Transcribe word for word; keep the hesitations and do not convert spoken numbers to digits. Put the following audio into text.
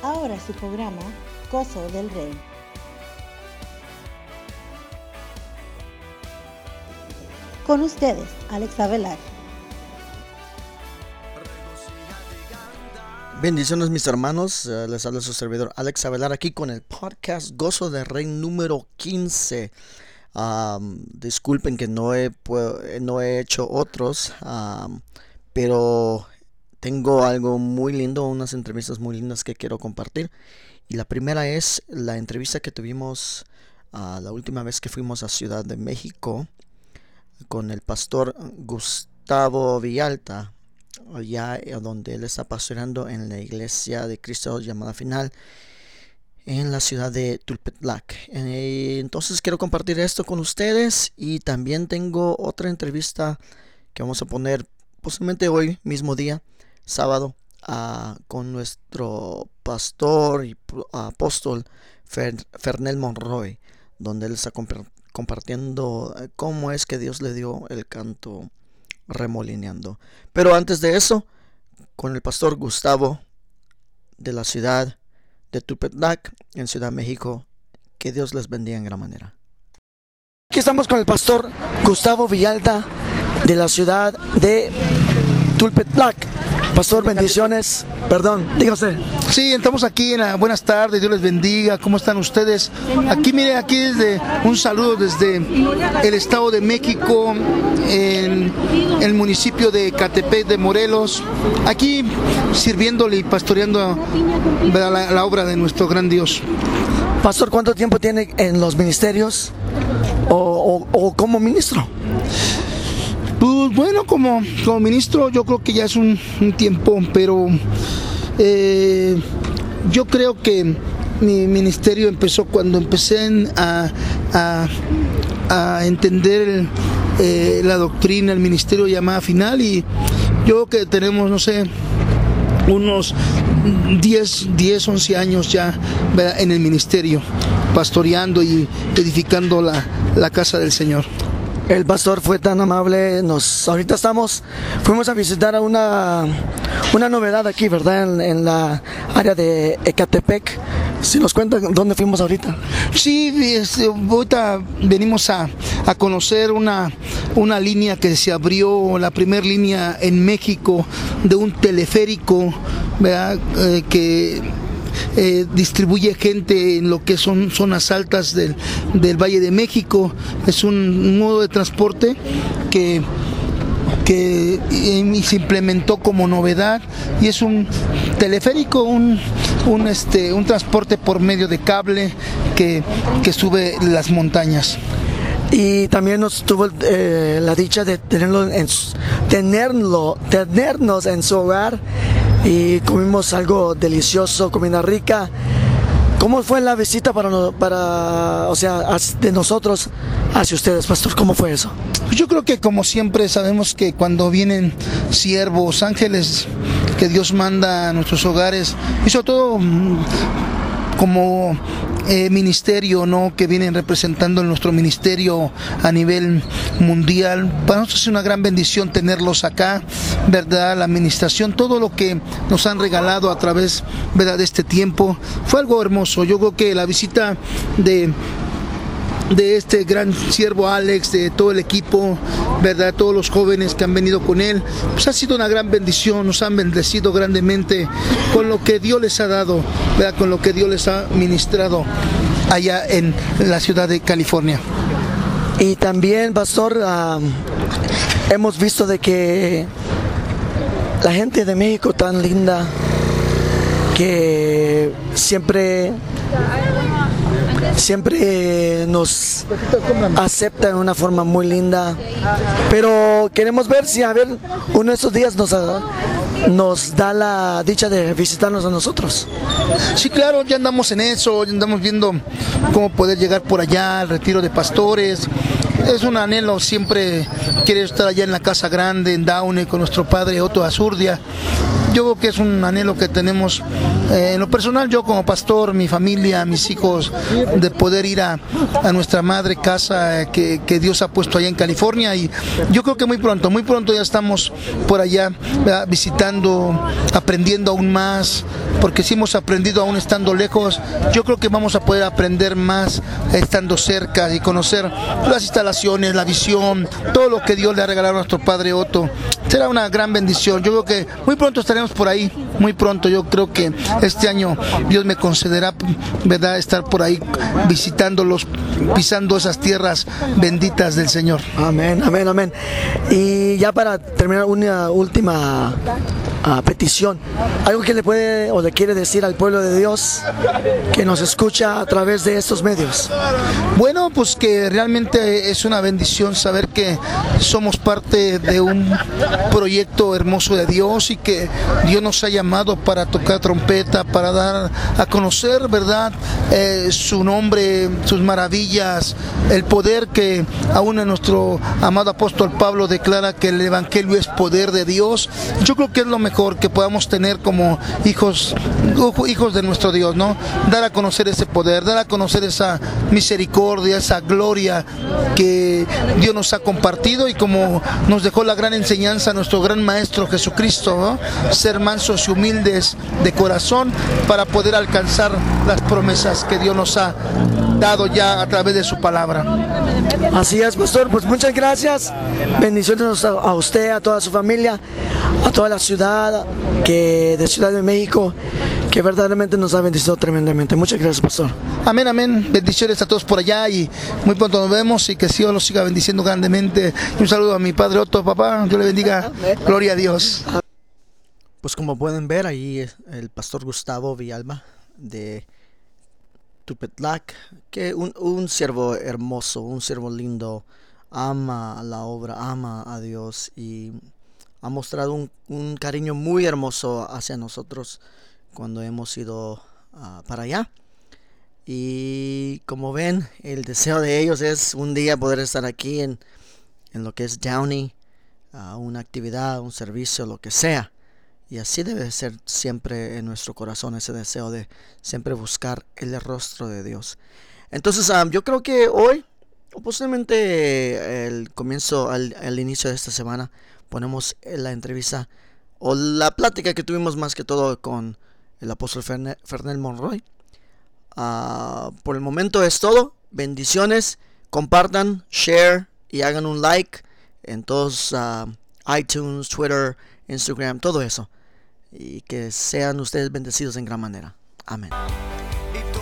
Ahora su programa, Gozo del Rey. Con ustedes, Alex Avelar. Bendiciones mis hermanos, uh, les habla su servidor Alex Avelar aquí con el podcast Gozo del Rey número quince. Um, disculpen que no he, no he hecho otros, um, pero tengo algo muy lindo, unas entrevistas muy lindas que quiero compartir. Y la primera es la entrevista que tuvimos uh, la última vez que fuimos a Ciudad de México con el pastor Gustavo Villalta, allá donde él está pastoreando en la iglesia de Cristo llamada Final en la ciudad de Tulpetlac. Entonces quiero compartir esto con ustedes y también tengo otra entrevista que vamos a poner posiblemente hoy mismo día, sábado, uh, con nuestro pastor y uh, apóstol Fer, Fernel Monroy, donde él está comp- compartiendo cómo es que Dios le dio el canto remolineando. Pero antes de eso, con el pastor Gustavo de la ciudad de Tulpetlac en Ciudad de México, que Dios les bendiga en gran manera. Aquí estamos con el pastor Gustavo Villalta de la ciudad de Tulpetlac. Pastor, bendiciones. Perdón, dígase. Sí, estamos aquí en la buenas tardes, Dios les bendiga. ¿Cómo están ustedes? Aquí, mire, aquí desde un saludo desde el Estado de México, en el municipio de Ecatepec de Morelos. Aquí sirviéndole y pastoreando la, la obra de nuestro gran Dios. Pastor, ¿cuánto tiempo tiene en los ministerios o, o, o como ministro? Pues bueno, como, como ministro yo creo que ya es un, un tiempo, pero eh, yo creo que mi ministerio empezó cuando empecé a, a, a entender eh, la doctrina, el ministerio llamada Final, y yo creo que tenemos, no sé, unos diez, once años ya, ¿verdad?, en el ministerio, pastoreando y edificando la, la casa del Señor. El pastor fue tan amable, nos ahorita estamos, fuimos a visitar a una, una novedad aquí, ¿verdad? En, en la área de Ecatepec. ¿Si nos cuentan dónde fuimos ahorita? Sí, este, ahorita venimos a, a conocer una, una línea que se abrió, la primera línea en México de un teleférico, ¿verdad? Eh, que Eh, distribuye gente en lo que son zonas altas del, del Valle de México. Es un modo de transporte que, que eh, se implementó como novedad y es un teleférico, un, un, este, un transporte por medio de cable que, que sube las montañas. Y también nos tuvo eh, la dicha de tenerlo en, tenerlo, tenernos en su hogar y comimos algo delicioso, comida rica. ¿Cómo fue la visita para, para, o sea, de nosotros hacia ustedes, pastor? ¿Cómo fue eso? Yo creo que como siempre sabemos que cuando vienen siervos, ángeles que Dios manda a nuestros hogares, y sobre todo como eh, ministerio, ¿no?, que vienen representando nuestro ministerio a nivel mundial, para nosotros es una gran bendición tenerlos acá, ¿verdad? La administración, todo lo que nos han regalado a través, ¿verdad?, de este tiempo, fue algo hermoso. Yo creo que la visita de de este gran siervo Alex, de todo el equipo, ¿verdad?, todos los jóvenes que han venido con él, pues ha sido una gran bendición, nos han bendecido grandemente con lo que Dios les ha dado, ¿verdad?, con lo que Dios les ha ministrado allá en la ciudad de California. Y también, pastor, uh, hemos visto de que la gente de México tan linda, que siempre siempre nos acepta de una forma muy linda, pero queremos ver si a ver uno de estos días nos, nos da la dicha de visitarnos a nosotros. Sí, claro, ya andamos en eso, ya andamos viendo cómo poder llegar por allá al retiro de pastores. Es un anhelo, siempre quiero estar allá en la Casa Grande, en Downey, con nuestro padre Otto Azurdia. Yo creo que es un anhelo que tenemos Eh, en lo personal, yo como pastor, mi familia, mis hijos, de poder ir a, a nuestra madre casa que, que Dios ha puesto allá en California, y yo creo que muy pronto, muy pronto ya estamos por allá, ¿verdad?, visitando, aprendiendo aún más, porque si hemos aprendido aún estando lejos, yo creo que vamos a poder aprender más estando cerca y conocer las instalaciones, la visión, todo lo que Dios le ha regalado a nuestro padre Otto. Será una gran bendición. Yo creo que muy pronto estaremos por ahí, muy pronto. Yo creo que este año Dios me concederá, ¿verdad?, estar por ahí visitándolos, pisando esas tierras benditas del Señor. Amén, amén, amén. Y ya para terminar, una última uh, petición. Algo que le puede o le quiere decir al pueblo de Dios que nos escucha a través de estos medios. Bueno, pues que realmente es una bendición saber que somos parte de un proyecto hermoso de Dios y que Dios nos ha llamado para tocar trompeta, para dar a conocer, ¿verdad?, eh, su nombre, sus maravillas, el poder que aún en nuestro amado apóstol Pablo declara que el evangelio es poder de Dios. Yo creo que es lo mejor que podamos tener como hijos, hijos de nuestro Dios, ¿no? Dar a conocer ese poder, dar a conocer esa misericordia, esa gloria que Dios nos ha compartido, y como nos dejó la gran enseñanza nuestro gran maestro Jesucristo, ¿no?, ser mansos y humildes de corazón para poder alcanzar las promesas que Dios nos ha dado ya a través de su palabra. Así es, pastor, pues muchas gracias, bendiciones a usted, a toda su familia, a toda la ciudad que de Ciudad de México, que verdaderamente nos ha bendecido tremendamente. Muchas gracias, pastor. Amén, amén, bendiciones a todos por allá y muy pronto nos vemos, y que Dios los siga bendiciendo grandemente. Y un saludo a mi padre Otto, papá, Dios le bendiga, amén. Gloria a Dios. Pues como pueden ver, ahí el pastor Gustavo Villalba de Tupetlac, que un, un siervo hermoso, un siervo lindo, ama la obra, ama a Dios y ha mostrado un, un cariño muy hermoso hacia nosotros cuando hemos ido uh, para allá. Y como ven, el deseo de ellos es un día poder estar aquí en, en lo que es Downey, uh, una actividad, un servicio, lo que sea. Y así debe ser siempre en nuestro corazón, ese deseo de siempre buscar el rostro de Dios. Entonces um, yo creo que hoy, o posiblemente el comienzo, al, al inicio de esta semana, ponemos la entrevista o la plática que tuvimos más que todo con el apóstol Fernel, Fernel Monroy. Uh, por el momento es todo. Bendiciones, compartan, share y hagan un like en todos uh, iTunes, Twitter, Instagram, todo eso. Y que sean ustedes bendecidos en gran manera. Amén.